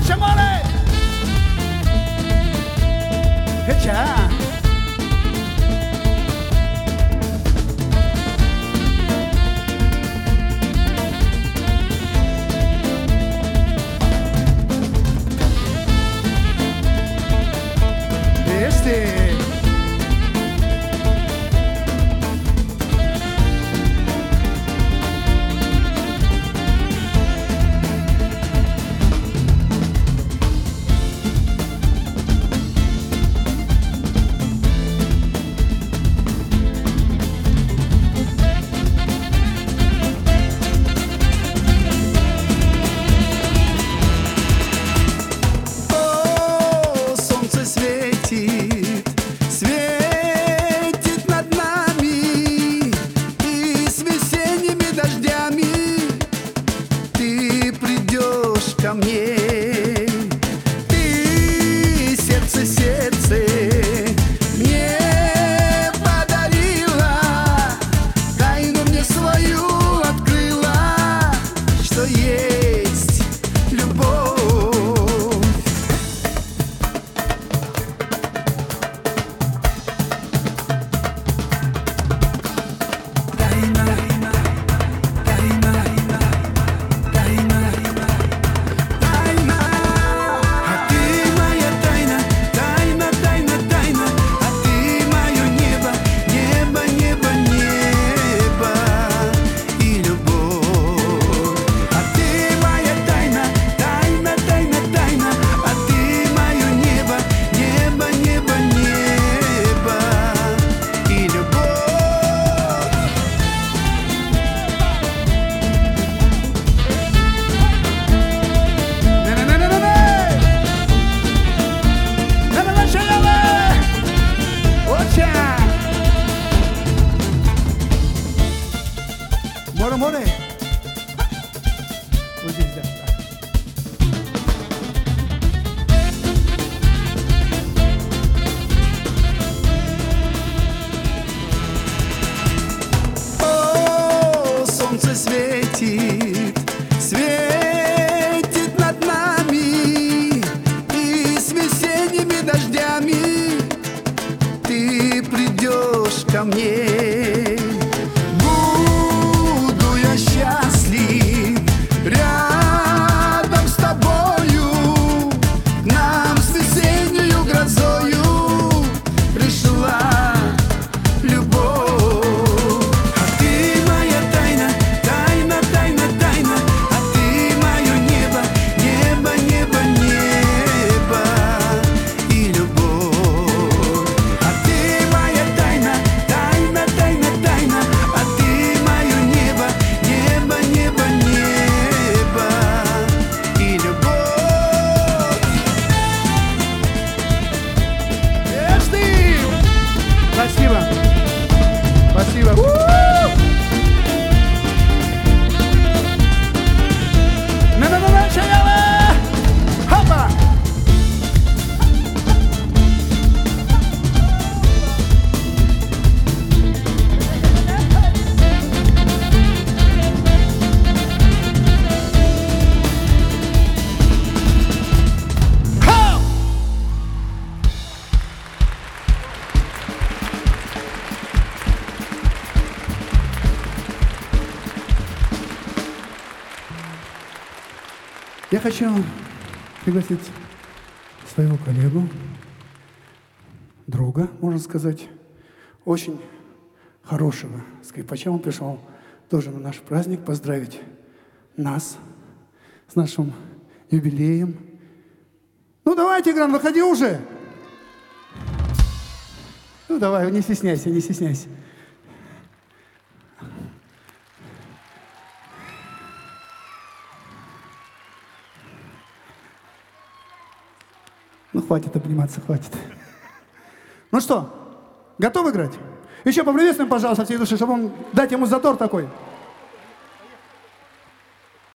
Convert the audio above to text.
money. Good job. Este. Светит над нами, и с весенними дождями ты придешь ко мне. Ты сердце мне подарила, тайну мне свою открыла, что есть любовь. Море. Вот здесь, да. О, солнце светит над нами, и с весенними дождями ты придешь ко мне. Счастлив рядом с тобою, к нам с весеннюю грозою пришла любовь. А ты моя тайна, тайна, тайна, тайна, а ты мое небо, небо, небо, небо и любовь. А ты моя тайна, тайна, тайна, тайна, а ты мое небо, небо, небо, небо и любовь. Эх ты! Спасибо. Спасибо. На-на-на-на, шагала! Хопа! Я хочу пригласить своего коллегу, друга, можно сказать, очень хорошего скрипача. Он пришел тоже на наш праздник поздравить нас с нашим юбилеем. Ну давай, Тигран, выходи уже. Ну давай, не стесняйся, не стесняйся. Ну, хватит обниматься, хватит. Ну что, готов играть? Еще поприветствуем, пожалуйста, всей души, чтобы он дать ему задор такой.